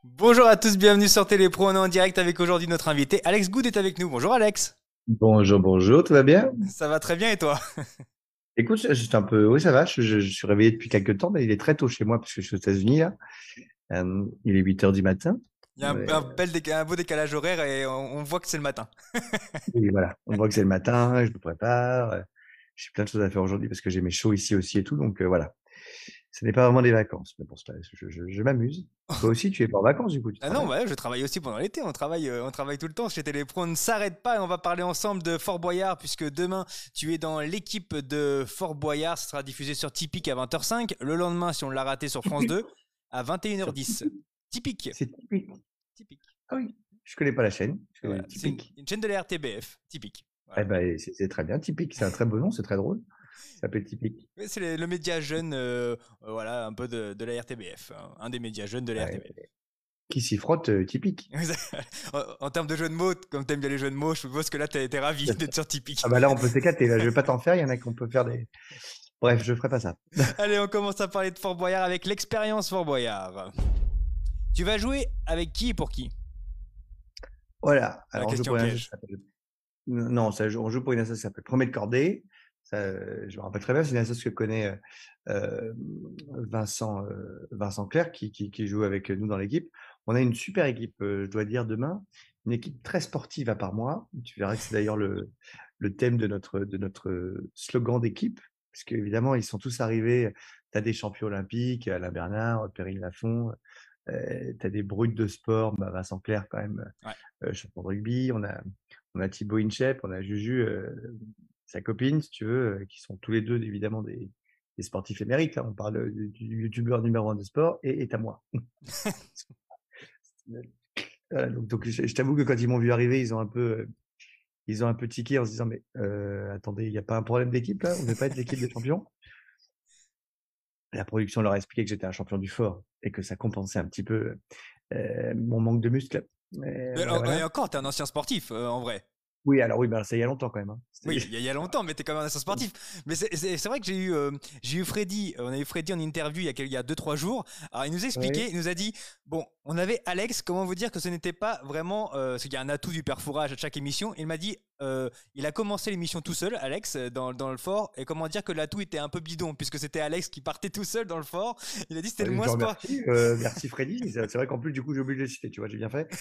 Bonjour à tous, bienvenue sur Télépro. On est en direct avec aujourd'hui notre invité Alex Good est avec nous. Bonjour Alex. Bonjour, bonjour, tout va bien? Ça va très bien et toi? Écoute, j'étais un peu. Oui, ça va, je suis réveillé depuis quelques temps, mais il est très tôt chez moi parce que je suis aux États-Unis là. Il est 8 heures du matin. Il y a un beau décalage horaire et on voit que c'est le matin. Et voilà, on voit que c'est le matin, je me prépare. J'ai plein de choses à faire aujourd'hui parce que j'ai mes shows ici aussi et tout. Donc voilà, ce n'est pas vraiment des vacances, mais bon, je m'amuse. Toi aussi, tu es pas en vacances du coup, tu Ah non, travailles? ouais, je travaille aussi pendant l'été, on travaille tout le temps chez Télépro, on ne s'arrête pas et on va parler ensemble de Fort Boyard puisque demain tu es dans l'équipe de Fort Boyard, ça sera diffusé sur Tipeee à 20h05, le lendemain si on l'a raté sur France 2 à Sur 21h10. Tipeee. Typique, C'est typique. typique. Ah oui, je connais pas la chaîne, je connais Voilà, c'est typique. une chaîne de la RTBF, typique. Eh Voilà. ben, c'est très bien, typique. C'est un très beau nom, c'est très drôle. Ça s'appelle typique. Oui, c'est le média jeune, voilà, un peu de la RTBF, hein, un des médias jeunes de la Ouais. RTBF. Qui s'y frotte, typique. En termes de jeux de mots, comme t'aimes bien les jeux de mots, je suppose que là t'es ravi d'être sur Ah Tipeee. bah là, on peut s'éclater. Là, je vais pas t'en faire. Il y en a qu'on peut faire des. Bref, je ferai pas ça. Allez, on commence à parler de Fort Boyard avec l'expérience Fort Boyard. Tu vas jouer avec qui et pour qui? Voilà. La Alors, on joue question pour une asso qui piège. s'appelle. Non, on joue pour une asso qui s'appelle Promet de Cordée. Ça, je me rappelle très bien. C'est une asso que connaît Vincent Clerc qui joue avec nous dans l'équipe. On a une super équipe, je dois dire, demain. Une équipe très sportive à part moi. Tu verras que c'est d'ailleurs le thème de notre slogan d'équipe. Parce qu'évidemment, ils sont tous arrivés. Tu as des champions olympiques, Alain Bernard, Perrine Lafont. Tu as des brutes de sport, bah, Vincent Clerc quand même, Ouais. champion de rugby. On a Thibaut Inchep, on a Juju, sa copine, si tu veux, qui sont tous les deux évidemment des sportifs émérites. Là. On parle du youtubeur numéro un de sport et à moi. Voilà, donc je t'avoue que quand ils m'ont vu arriver, ils ont un peu tiqué en se disant mais attendez, il n'y a pas un problème d'équipe là? On ne veut pas être l'équipe des champions? La production leur a expliqué que j'étais un champion du fort et que ça compensait un petit peu mon manque de muscles. Mais Mais, voilà, et voilà. encore, t'es un ancien sportif en vrai. Oui, alors oui, ben, ça il y a longtemps quand même. Hein. Oui, il y a longtemps, mais t'es quand même un ancien sportif. Mais c'est vrai que j'ai eu Freddy, on a eu Freddy en interview il y a 2 3 jours. Alors il nous Oui, expliquait, il nous a dit, bon, on avait Alex, comment vous dire que ce n'était pas vraiment, parce qu'il y a un atout du perfourage à chaque émission. Il m'a dit, il a commencé l'émission tout seul, Alex, dans le fort, et comment dire que l'atout était un peu bidon, puisque c'était Alex qui partait tout seul dans le fort. Il a dit c'était le je moins te sport. remercie. Merci Freddy. C'est vrai qu'en plus, du coup, j'ai oublié de le citer. Tu vois, j'ai bien fait.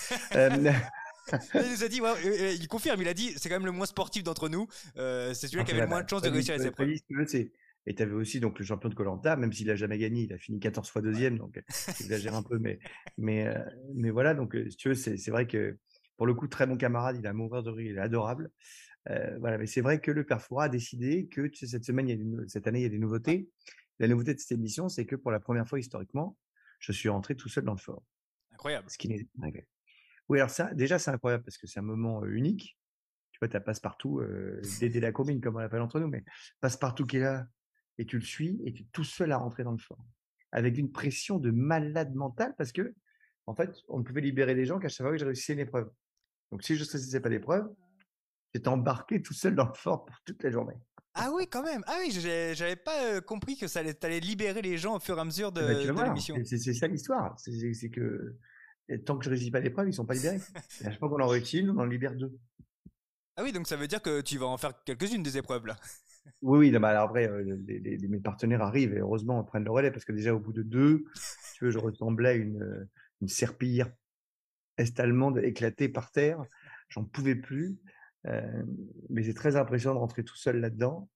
Il nous a dit, ouais, il confirme, il a dit, c'est quand même le moins sportif d'entre nous. C'est celui-là Non, qui c'est avait le vrai, moins bah, de chances de Freddy, réussir les épreuves. Freddy, si tu veux, c'est. Et tu avais aussi donc, le champion de koh même s'il a jamais gagné, il a fini 14 fois Ouais. deuxième, donc j'exagère un peu, mais, euh, mais voilà, donc si tu veux, c'est vrai que pour le coup, très bon camarade, il a à mourir de rire, il est adorable. Voilà, mais c'est vrai que le Père Fouras a décidé que tu sais, cette semaine, cette année, il y a des Ouais. nouveautés. La nouveauté de cette émission, c'est que pour la première fois historiquement, je suis rentré tout seul dans le fort, Incroyable. ce qui n'est pas arrivé. Oui, alors ça, déjà, c'est incroyable parce que c'est un moment unique. Tu vois, tu as Passepartout, Dédé la combine, comme on l'appelle entre nous, mais Passepartout qui est là, et tu le suis, et tu es tout seul à rentrer dans le fort. Avec une pression de malade mental, parce que, en fait, on ne pouvait libérer les gens qu'à chaque fois que je réussissais une épreuve. Donc, si je ne réussissais pas l'épreuve, j'étais embarqué tout seul dans le fort pour toute la journée. Ah oui, quand même. Ah oui, j'avais pas compris que t'allais libérer les gens au fur et à mesure Eh ben, tu vas de voir, l'émission. c'est ça l'histoire. C'est que tant que je ne réussis pas l'épreuve, ils ne sont pas libérés. Et à chaque fois qu'on en réussit une, on en libère deux. Ah oui, donc ça veut dire que tu vas en faire quelques-unes des épreuves là. Oui, oui, non, mais alors après, mes partenaires arrivent et heureusement, ils prennent le relais parce que déjà, au bout de deux, si tu veux, je ressemblais à une serpillière est-allemande éclatée par terre. J'en pouvais plus. Euh, mais c'est très impressionnant de rentrer tout seul là-dedans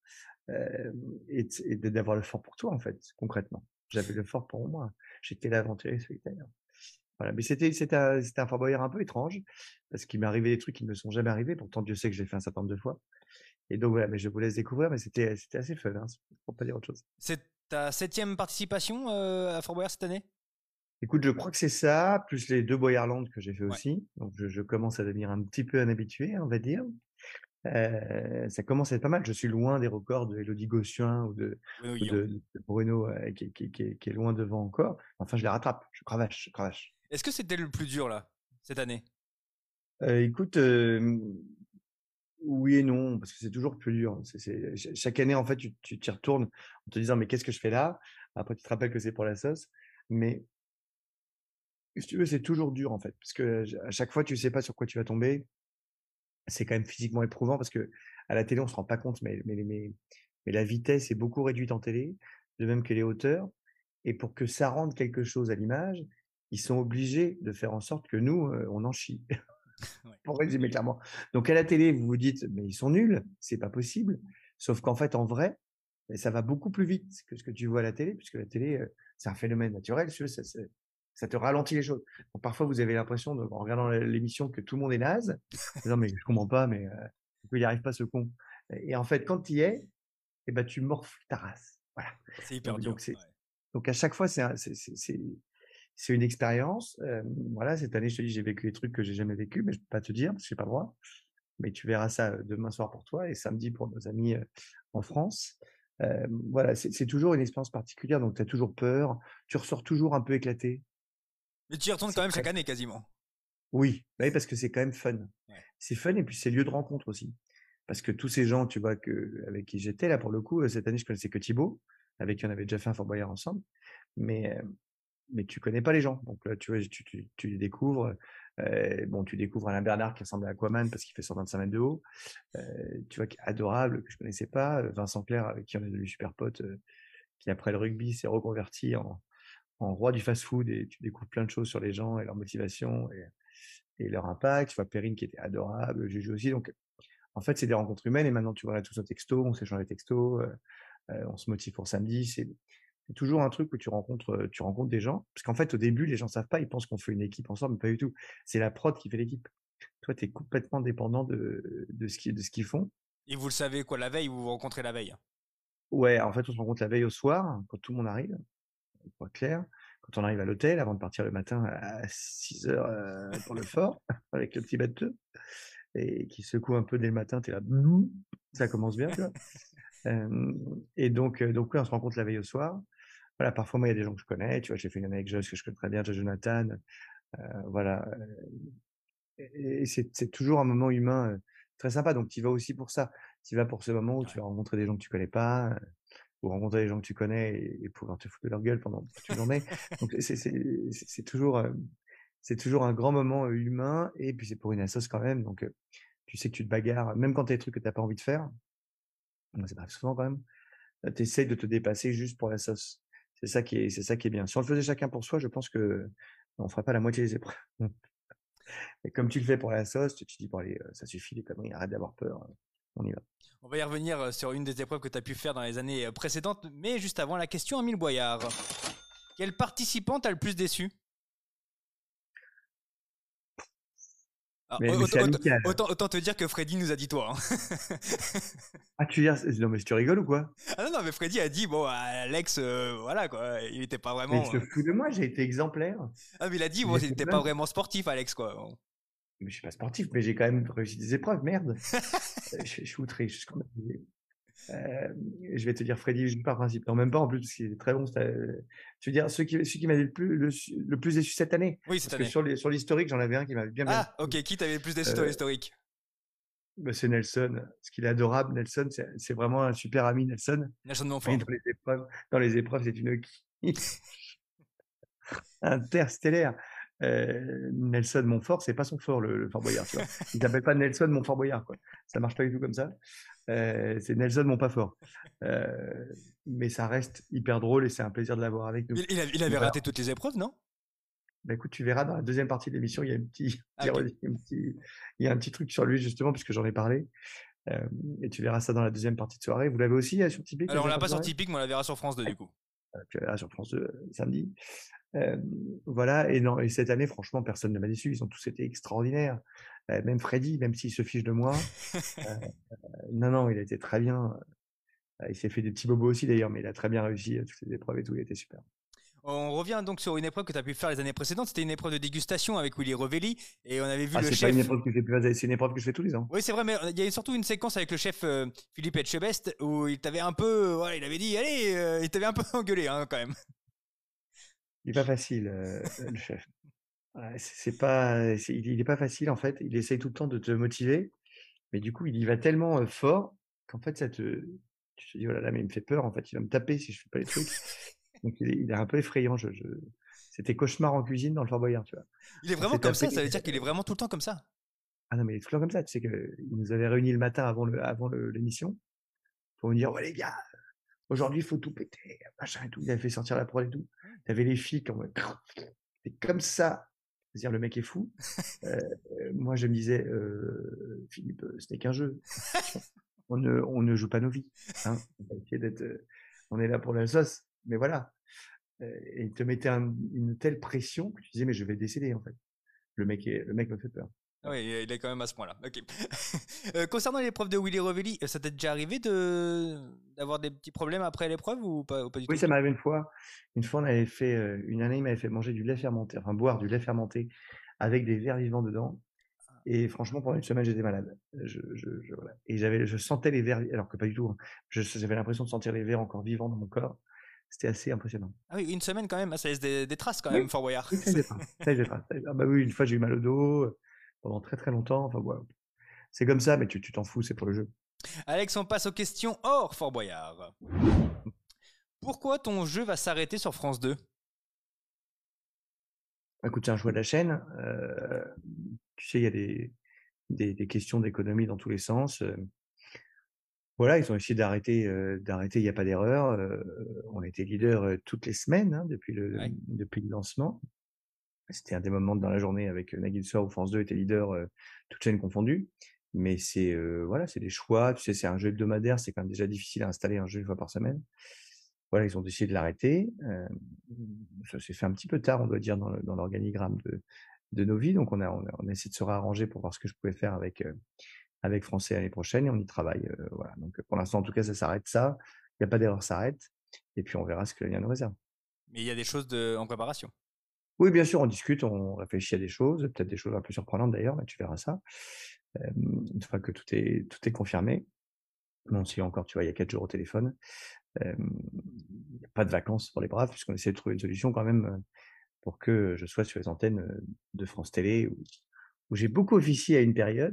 et d'avoir le fort pour toi, en fait, concrètement. J'avais le fort pour moi. J'étais l'aventurier solitaire. Voilà. Mais c'était un Fort Boyard un peu étrange parce qu'il m'est arrivé des trucs qui ne me sont jamais arrivés. Pourtant, Dieu sait que j'ai fait un certain nombre de fois. Et donc, voilà, mais je vous laisse découvrir, mais c'était assez fun, hein, pour pas dire autre chose. C'est ta septième participation à Fort Boyard cette année? Écoute, je crois que c'est ça, plus les deux Boyarland que j'ai fait Ouais. aussi. Donc, je commence à devenir un petit peu un habitué, on va dire. Ça commence à être pas mal. Je suis loin des records de Elodie Gossuin Bruno ou Guillon. de Bruno, qui est loin devant encore. Enfin, je les rattrape. Je cravache, je cravache. Est-ce que c'était le plus dur là, cette année? Écoute, oui et non, parce que c'est toujours plus dur. Chaque année, en fait, tu t'y retournes en te disant, mais qu'est-ce que je fais là? Après, tu te rappelles que c'est pour la sauce. Mais Si tu veux, c'est toujours dur, en fait, parce que à chaque fois, tu sais pas sur quoi tu vas tomber. C'est quand même physiquement éprouvant parce que à la télé, on se rend pas compte, mais la vitesse est beaucoup réduite en télé, de même que les hauteurs. Et pour que ça rende quelque chose à l'image, ils sont obligés de faire en sorte que nous, on en chie, Ouais. pour résumer clairement. Donc à la télé, vous vous dites: «Mais ils sont nuls, c'est pas possible». Sauf qu'en fait, en vrai, ça va beaucoup plus vite que ce que tu vois à la télé, puisque la télé, c'est un phénomène naturel, si tu veux, ça te ralentit les choses. Donc parfois, vous avez l'impression en regardant l'émission que tout le monde est naze. «Non mais je comprends pas, mais pourquoi il y arrive pas ce con?» Et en fait, quand tu y es, et ben tu morfles ta race. Voilà. C'est hyper Donc dur. donc c'est Ouais. donc à chaque fois, c'est une expérience. Voilà, cette année, je te dis, j'ai vécu des trucs que j'ai jamais vécu, mais je peux pas te dire parce que j'ai pas le droit. Mais tu verras ça, demain soir pour toi et samedi pour nos amis, en France. Voilà, c'est toujours une expérience particulière, donc tu as toujours peur, tu ressors toujours un peu éclaté. Mais tu y retournes quand C'est même très chaque année quasiment. Oui, bah oui, parce que c'est quand même fun. Ouais. C'est fun et puis c'est lieu de rencontre aussi. Parce que tous ces gens, tu vois, avec qui j'étais là pour le coup, cette année, je connaissais que Thibaut, avec qui on avait déjà fait un Fort Boyard ensemble. Mais, mais tu connais pas les gens. Donc là, tu vois, tu les découvres. Bon, tu découvres Alain Bernard qui ressemble à Aquaman parce qu'il fait 125 mètres de haut. Tu vois, qui est adorable, que je connaissais pas. Vincent Clerc, avec qui on est devenu super potes, qui après le rugby s'est reconverti en roi du fast-food et tu découvres plein de choses sur les gens et leur motivation et leur impact. Tu vois, Perrine qui était adorable, Juju aussi. Donc, en fait, c'est des rencontres humaines et maintenant, tu vois, on a tous nos textos, on s'échange les textos, on se motive pour samedi. C'est toujours un truc où tu rencontres des gens. Parce qu'en fait, au début, les gens savent pas, ils pensent qu'on fait une équipe ensemble, mais pas du tout. C'est la prod qui fait l'équipe. Toi, tu es complètement dépendant de ce qu'ils font. Et vous le savez quoi, la veille, vous vous rencontrez la veille? Ouais, en fait, on se rencontre la veille au soir, quand tout le monde arrive, pour être clair. Quand on arrive à l'hôtel, avant de partir le matin à 6 heures pour le fort, avec le petit bateau, et qui secoue un peu dès le matin, tu es là, ça commence bien, tu vois. Et donc oui, on se rencontre la veille au soir. Voilà, parfois, moi, il y a des gens que je connais, tu vois, j'ai fait une année avec Joss que je connais très bien, Joss Jonathan, voilà, et c'est toujours un moment humain, très sympa, donc tu y vas aussi pour ça. Tu y vas pour ce moment où tu Ouais. vas rencontrer des gens que tu connais pas, ou rencontrer des gens que tu connais et pouvoir te foutre de leur gueule pendant toute une journée. Donc c'est toujours un grand moment, humain et puis c'est pour une assoce quand même, donc tu sais que tu te bagarres, même quand tu as des trucs que tu as pas envie de faire, moi ça m'arrive souvent quand même, tu essaies de te dépasser juste pour la sauce. C'est ça qui est bien. Si on le faisait chacun pour soi, je pense qu'on ferait pas la moitié des épreuves. Et comme tu le fais pour la sauce, tu te dis: «Bon allez, ça suffit les conneries, arrête d'avoir peur, on y va». On va y revenir sur une des épreuves que tu as pu faire dans les années précédentes, mais juste avant la question à 1000 boyards. Quel participant t'a le plus déçu? Ah, Mais c'est amical. autant te dire que Freddy nous a dit toi, hein. Ah tu veux dire non mais tu rigoles ou quoi? Ah non, non, mais Freddy a dit, bon, Alex, voilà quoi, il était pas Mais il vraiment. se fout de moi, j'ai été exemplaire. Ah, mais il a dit, bon, J'ai il fait était plein pas de vraiment sportif, Alex, quoi. Bon. mais je suis pas sportif, mais j'ai quand même réussi des épreuves, merde. Je suis outré, je suis quand même je vais te dire Freddy juste par principe. Non, même pas en plus, parce qu'il est très bon. Tu veux dire celui qui m'avait le plus déçu cette année? Oui, cette Parce que année. sur l'historique, j'en avais un qui m'avait bien Ah, déçu. ok, qui t'avait le plus déçu dans Heu, l'historique? bah, c'est Nelson, parce qu'il est adorable Nelson, c'est vraiment un super ami Nelson. Nelson Et Montfort. dans les épreuves, c'est une quiche interstellaire. Nelson Montfort, c'est pas son fort le Fort Boyard, tu vois? Il s'appelle pas Nelson Montfort Boyard, quoi. Ça marche pas du tout comme ça. C'est Nelson mon pas fort. Mais ça reste hyper drôle et c'est un plaisir de l'avoir avec nous. Il Donc avait voilà. raté toutes les épreuves, non? Bah, écoute, tu verras dans la deuxième partie de l'émission, il y a un petit Ah, ok. il y a un petit truc sur lui justement puisque j'en ai parlé, et tu verras ça dans la deuxième partie de soirée. Vous l'avez aussi, sur Tipeee, Alors, on deuxième l'a partie pas de sur soirée? Tipeee, mais on la verra sur France 2, Ouais, du coup. tu la verras sur France 2, samedi. Voilà et non et cette année franchement personne ne m'a déçu, ils ont tous été extraordinaires. Même Freddy, même s'il se fiche de moi, heu, non, non, il a été très bien. Il s'est fait des petits bobos aussi d'ailleurs, mais il a très bien réussi, toutes les épreuves et tout, il était super. On revient donc sur une épreuve que tu as pu faire les années précédentes. C'était une épreuve de dégustation avec Willy Revelli. Et on avait vu Ah, le c'est pas une chef. épreuve que je fais c'est une épreuve que je fais tous les ans. Oui, c'est vrai, mais il y a surtout une séquence avec le chef Philippe Etchebest où il t'avait un peu. Voilà, il avait dit, allez, il t'avait un peu engueulé, hein, quand même. Il est pas facile, le chef. Ouais, c'est pas il est pas facile en fait, il essaye tout le temps de te motiver, mais du coup, il y va tellement, fort qu'en fait tu te dis: «Oh là là, mais il me fait peur en fait, il va me taper si je fais pas les trucs». Donc il est un peu effrayant, c'était cauchemar en cuisine dans le Fort Boyard, tu vois. Il est On vraiment s'est comme tapé. ça veut dire qu'il est vraiment tout le temps comme ça? Ah non, mais il est tout le temps comme ça. Tu sais qu'il nous avait réunis le matin l'émission pour nous dire, ouais, les gars, aujourd'hui, il faut tout péter, machin et tout. Il avait fait sortir la prod et tout. T'avais les filles qui ont, c'est comme ça. C'est-à-dire, le mec est fou. Moi, je me disais, Philippe, ce n'est qu'un jeu. On ne joue pas nos vies. Hein. On va essayer d'être, on est là pour la sauce. Mais voilà. Et il te mettait une telle pression que tu disais, mais je vais décéder, en fait. Le mec me fait peur. Ah Voilà. oui, il est quand même à ce point-là. Ok. Concernant l'épreuve de Willy Revelli, ça t'est déjà arrivé d'avoir des petits problèmes après l'épreuve ou pas du Oui, tout? ça m'est arrivé une fois. Une fois, on avait fait, une année, il m'avait fait manger du lait fermenté, enfin boire du lait fermenté avec des vers vivants dedans. Et franchement, pendant une semaine, j'étais malade. Voilà. Et je sentais les vers, alors que pas du tout. Hein. J'avais l'impression de sentir les vers encore vivants dans mon corps. C'était assez impressionnant. Ah oui, une semaine quand même, ça laisse des traces quand Oui, même, Fort Boyard. oui, ça y est pas. Ça y est pas. Ah bah oui, une fois, j'ai eu mal au dos pendant très très longtemps. Enfin, voilà. C'est comme ça, mais tu t'en fous, c'est pour le jeu. Alex, on passe aux questions hors Fort Boyard. Pourquoi ton jeu va s'arrêter sur France 2? Écoute, c'est un choix de la chaîne. Tu sais, il y a des questions d'économie dans tous les sens. Voilà, ils ont essayé d'arrêter, il y a pas d'erreur. On a été leader, toutes les semaines, hein, Ouais. depuis le lancement. C'était un des moments dans la journée avec, Nagui le soir où France 2 était leader, toutes chaînes confondues. Mais c'est, voilà, c'est des choix. Tu sais, c'est un jeu hebdomadaire, c'est quand même déjà difficile à installer un jeu une fois par semaine. Voilà, ils ont décidé de l'arrêter. Ça s'est fait un petit peu tard, on doit dire, dans l'organigramme de nos vies. Donc on a essayé de se réarranger pour voir ce que je pouvais faire avec Français l'année prochaine et on y travaille, voilà. Donc pour l'instant, en tout cas, ça s'arrête ça. Il y a pas d'erreur, ça s'arrête et puis on verra ce que l'avenir nous réserve. Mais il y a des choses en préparation. Oui, bien sûr, on discute, on réfléchit à des choses, peut-être des choses un peu surprenantes d'ailleurs, mais tu verras ça, une fois que tout est confirmé. Bon, si encore, tu vois, il y a 4 jours au téléphone. Il y a pas de vacances pour les braves puisqu'on essaie de trouver une solution quand même, pour que je sois sur les antennes, de France Télé où j'ai beaucoup officié à une période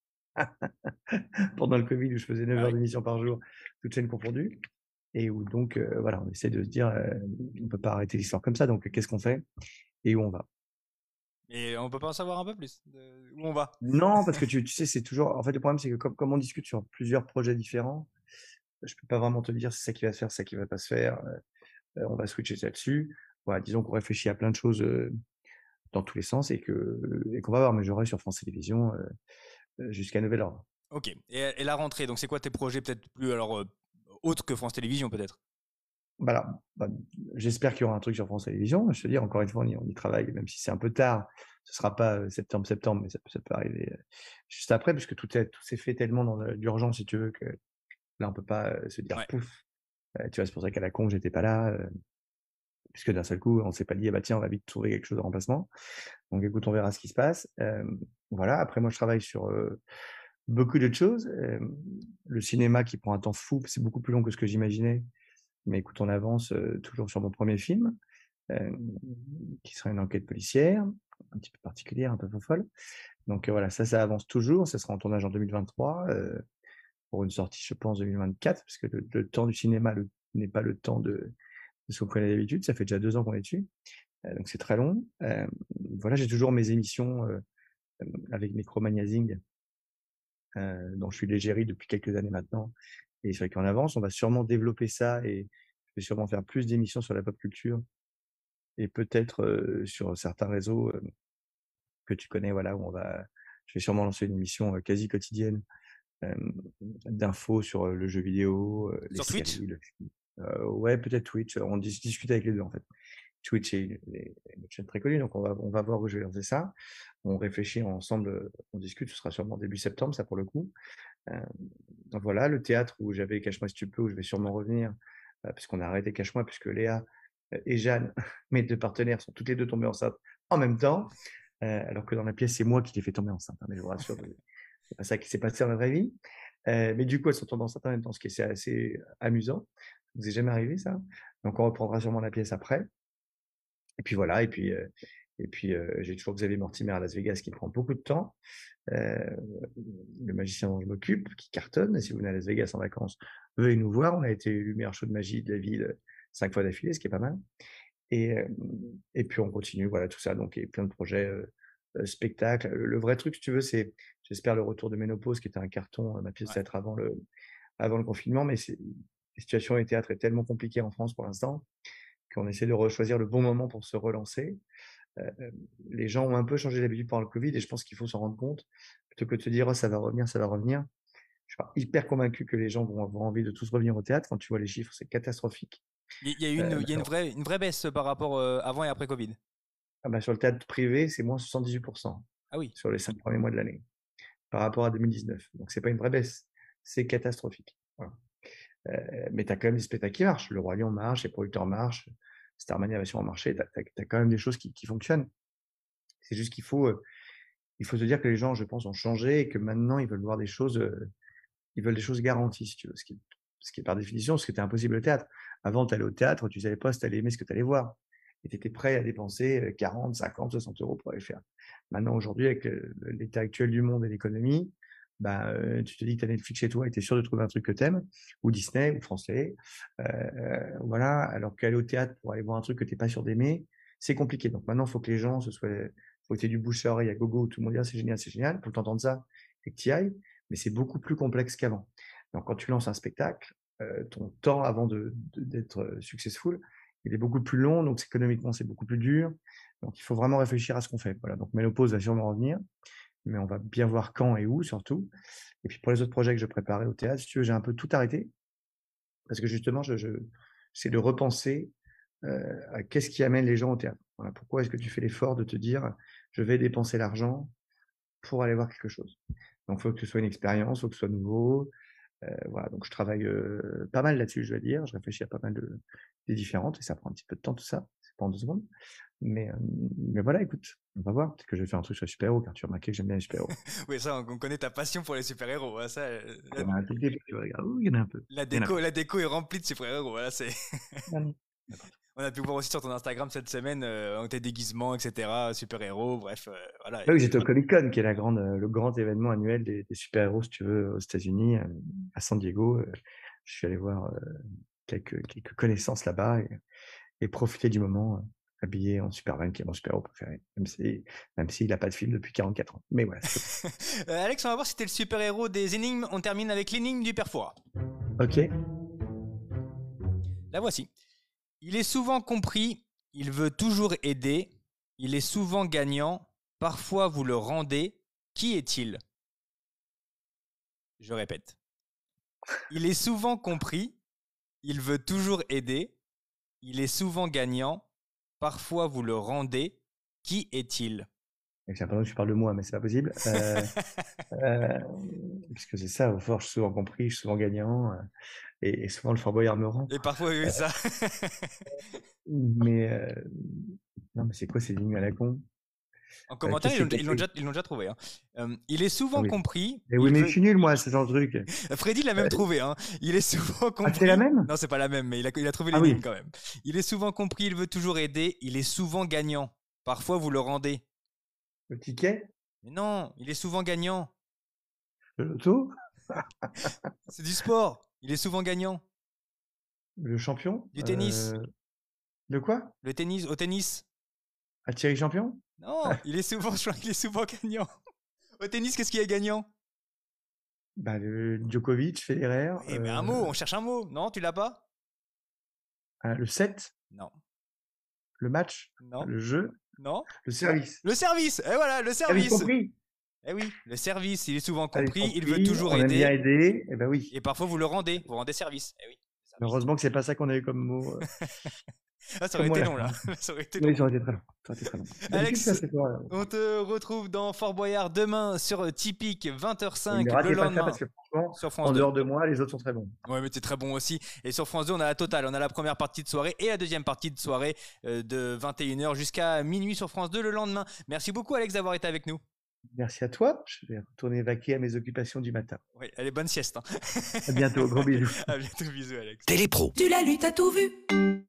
pendant le Covid où je faisais 9 Ah heures oui. d'émission par jour, toutes chaînes confondues et où donc, voilà, on essaie de se dire, on peut pas arrêter l'histoire comme ça, donc qu'est-ce qu'on fait et où on va? Et on peut pas en savoir un peu plus où on va? Non, parce que tu sais, c'est toujours en fait, le problème, c'est que comme on discute sur plusieurs projets différents, je peux pas vraiment te dire c'est ça qui va se faire, c'est ça qui va pas se faire, on va switcher là-dessus. Voilà, disons qu'on réfléchit à plein de choses, dans tous les sens et qu'on va voir, mais je reste sur France Télévisions, jusqu'à nouvel ordre. Ok. Et la rentrée, donc c'est quoi tes projets peut-être plus alors autres que France Télévisions peut-être? Bah, alors, bah, j'espère qu'il y aura un truc sur France Télévisions. Je te dis, encore une fois, on y travaille, même si c'est un peu tard. Ce sera pas septembre, mais ça peut arriver juste après, puisque tout s'est fait tellement dans l'urgence, si tu veux, que là, on peut pas se dire Ouais. pouf. Tu vois, c'est pour ça qu'à la con, j'étais pas là, puisque d'un seul coup, on s'est pas dit, ah bah tiens, on va vite trouver quelque chose de remplacement. Donc écoute, on verra ce qui se passe. Voilà. Après, moi, je travaille sur beaucoup d'autres choses. Le cinéma qui prend un temps fou, c'est beaucoup plus long que ce que j'imaginais. Mais écoute, on avance toujours sur mon premier film, euh, qui sera une enquête policière, un petit peu particulière, un peu folle. Donc voilà, ça avance toujours. Ça sera en tournage en 2023, pour une sortie, je pense, 2024, parce que le temps du cinéma n'est pas le temps de ce qu'on connaît d'habitude. Ça fait déjà 2 ans qu'on est dessus, donc c'est très long. Voilà, j'ai toujours mes émissions avec Micromagazine, dont je suis l'égérie depuis quelques années maintenant. Et c'est vrai qu'en avance, on va sûrement développer ça et je vais sûrement faire plus d'émissions sur la pop culture et peut-être, sur certains réseaux, que tu connais, voilà, je vais sûrement lancer une émission, quasi quotidienne, d'infos sur, le jeu vidéo, les Sur Twitch? séries, ouais, peut-être Twitch, on discute avec les 2 en fait. Twitch est une chaîne très connue, donc on va voir où je vais lancer ça. On réfléchit ensemble, on discute, ce sera sûrement début septembre, ça pour le coup. Heu, donc voilà, le théâtre où j'avais Cache-moi si tu peux, où je vais sûrement revenir, puisqu'on a arrêté Cache-moi puisque Léa, et Jeanne, mes 2 partenaires, sont toutes les 2 tombées enceintes en même temps, alors que dans la pièce, c'est moi qui les fais tomber enceintes, hein, mais je vous rassure, c'est pas ça qui s'est passé dans la vraie vie. Mais du coup, elles sont tombées enceintes en même temps, ce qui est assez amusant. Ça nous est jamais arrivé ça. Donc on reprendra sûrement la pièce après et puis voilà et puis, j'ai toujours Xavier Mortimer à Las Vegas qui prend beaucoup de temps. Heu, le magicien dont je m'occupe, qui cartonne. Et si vous venez à Las Vegas en vacances, veuillez nous voir. On a été élu meilleur show de magie de la ville, 5 fois d'affilée, ce qui est pas mal. Et, euh, et puis on continue, voilà, tout ça. Donc, il y a plein de projets, spectacles. Le vrai truc, si tu veux, c'est, j'espère, le retour de Ménopause, qui était un carton, ma pièce de Ouais. théâtre avant le confinement. Mais la situation au théâtre est tellement compliquée en France pour l'instant qu'on essaie de choisir le bon moment pour se relancer. Euh, les gens ont un peu changé d'habitude pendant le Covid et je pense qu'il faut s'en rendre compte. Plutôt que de se dire, oh, ça va revenir, ça va revenir. Je suis pas hyper convaincu que les gens vont avoir envie de tous revenir au théâtre. Quand tu vois les chiffres, c'est catastrophique. Il y a il y a une vraie baisse par rapport avant et après Covid. Sur le théâtre privé, c'est moins 78% Ah oui. sur les 5 premiers mois de l'année par rapport à 2019. Donc, c'est pas une vraie baisse. C'est catastrophique. Voilà. Mais tu as quand même des spectacles qui marchent. Le Roi Lion marche, les producteurs marchent, Starmania va sûrement marcher. Tu as quand même des choses qui fonctionnent. C'est juste il faut se dire que les gens, je pense, ont changé et que maintenant, ils veulent voir des choses, ils veulent des choses garanties, si tu veux. Ce qui est par définition, ce qui était impossible au théâtre. Avant, tu allais au théâtre, tu savais pas si tu allais aimer ce que tu allais voir. Et tu étais prêt à dépenser 40, 50, 60 euros pour aller faire. Maintenant, aujourd'hui, avec l'état actuel du monde et l'économie, tu te dis que tu as Netflix chez toi et tu es sûr de trouver un truc que tu aimes, ou Disney, ou français. Voilà. Alors qu'aller au théâtre pour aller voir un truc que tu n'es pas sûr d'aimer, c'est compliqué. Donc maintenant, il faut que les gens faut que tu aies du bouche à oreille à gogo, où tout le monde dit ah, c'est génial, pour t'entendre ça et que tu y ailles. Mais c'est beaucoup plus complexe qu'avant. Donc, quand tu lances un spectacle, ton temps avant d'être successful, il est beaucoup plus long, donc économiquement, c'est beaucoup plus dur. Donc, il faut vraiment réfléchir à ce qu'on fait. Voilà, donc Ménopause va sûrement revenir, mais on va bien voir quand et où, surtout. Et puis, pour les autres projets que je préparais au théâtre, si tu veux, j'ai un peu tout arrêté, parce que justement, j'essaie de repenser à qu'est-ce qui amène les gens au théâtre. Voilà, pourquoi est-ce que tu fais l'effort de te dire, je vais dépenser l'argent pour aller voir quelque chose. Donc, il faut que ce soit une expérience, il faut que ce soit nouveau. Voilà, donc je travaille pas mal là-dessus, je dois dire. Je réfléchis à pas mal des différentes et ça prend un petit peu de temps tout ça. C'est pas en 2 secondes. Mais voilà, écoute, on va voir. Peut-être que je vais faire un truc sur les super-héros, car tu as remarqué que j'aime bien les super-héros. Oui, ça, on connaît ta passion pour les super-héros. Hein, ça, Il y en a un tout petit peu, tu vas regarder. Il y en a un peu. Il y en a pas. la déco est remplie de super-héros. Voilà, c'est. Il y en a pas. On a pu voir aussi sur ton Instagram cette semaine tes déguisements, etc. Super-héros, bref, voilà. Ah oui, j'étais au Comic-Con, qui est le grand événement annuel des super-héros, si tu veux, aux États-Unis, à San Diego. Je suis allé voir quelques connaissances là-bas et profiter du moment habillé en Superman, qui est mon super-héros préféré, même s'il n'a pas de film depuis 44 ans. Mais voilà, c'est Alex, on va voir si t'es le super-héros des énigmes. On termine avec l'énigme du Père Fouras. OK. La voici. Il est souvent compris, il veut toujours aider, il est souvent gagnant, parfois vous le rendez. Qui est-il? Je répète. Il est souvent compris, il veut toujours aider, il est souvent gagnant, parfois vous le rendez. Qui est-il? J'ai l'impression que tu parles de moi, mais c'est pas possible. Puisque c'est ça, au fort, je suis souvent compris, je suis souvent gagnant, et souvent le Fort Boyard me rend. Et parfois, oui, ça. Mais non, mais c'est quoi ces lignes à la con? En commentaire, Qu'est-ce que ils l'ont déjà trouvé. Hein. Il est Ah souvent oui. compris. Mais oui, mais je suis nul, moi, ce genre de truc. Freddy l'a même trouvé. Hein. Il est souvent Ah, compris. c'est la même? Non, c'est pas la même, mais il a trouvé Ah l'énigme oui. quand même. Il est souvent compris, il veut toujours aider, il est souvent gagnant. Parfois, vous le rendez. Le ticket? Mais non, il est souvent gagnant. Le loto? C'est du sport. Il est souvent gagnant. Le champion? Du tennis. De quoi? Le tennis, au tennis. À Thierry Champion? Non, il est souvent gagnant. Au tennis, qu'est-ce qu'il y a gagnant? Le Djokovic, Federer. Oui, mais un mot, on cherche un mot. Non, tu l'as pas? Le set? Non. Le match? Non. Le jeu? Non. Le service? Le service. Et voilà, le Service service. compris? Eh oui, le service, il est souvent Service compris, il compris, veut toujours on aime bien aider. aider. Eh ben oui. Et parfois, vous rendez service. Eh oui. Service. Heureusement que c'est pas ça qu'on a eu comme mot. Ah, ça aurait été long, là. Ça aurait été long. Oui, ça aurait été très long. Ça aurait été très long. Alex, on te retrouve dans Fort Boyard demain sur Typique, 20h05 le lendemain. Parce que franchement, sur France en 2. dehors de moi, les autres sont très bons. Ouais, mais t'es très bon aussi. Et sur France 2, on a la totale. On a la première partie de soirée et la deuxième partie de soirée de 21h jusqu'à minuit sur France 2 le lendemain. Merci beaucoup, Alex, d'avoir été avec nous. Merci à toi. Je vais retourner vaquer à mes occupations du matin. Oui, allez, bonne sieste. Hein. À bientôt. Gros bisous. À bientôt, bisous, Alex. Télépro. Tu l'as lu, t'as tout vu.